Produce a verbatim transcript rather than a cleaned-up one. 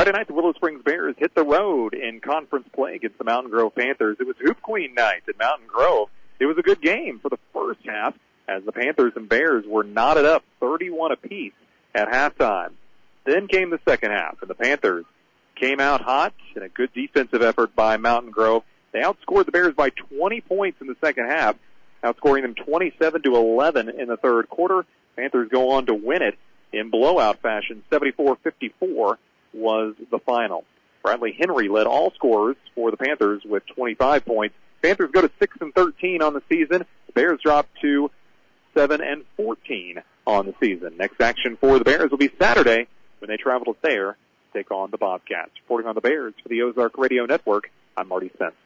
Friday night, the Willow Springs Bears hit the road in conference play against the Mountain Grove Panthers. It was Hoop Queen night at Mountain Grove. It was a good game for the first half as the Panthers and Bears were knotted up thirty-one apiece at halftime. Then came the second half, and the Panthers came out hot in a good defensive effort by Mountain Grove. They outscored the Bears by twenty points in the second half, outscoring them twenty-seven to eleven in the third quarter. Panthers go on to win it in blowout fashion. seventy-four fifty-four was the final. Bradley Henry led all scorers for the Panthers with twenty-five points. Panthers go to six and thirteen on the season. The Bears drop to seven and fourteen on the season. Next action for the Bears will be Saturday when they travel to Thayer to take on the Bobcats. Reporting on the Bears for the Ozark Radio Network, I'm Marty Spence.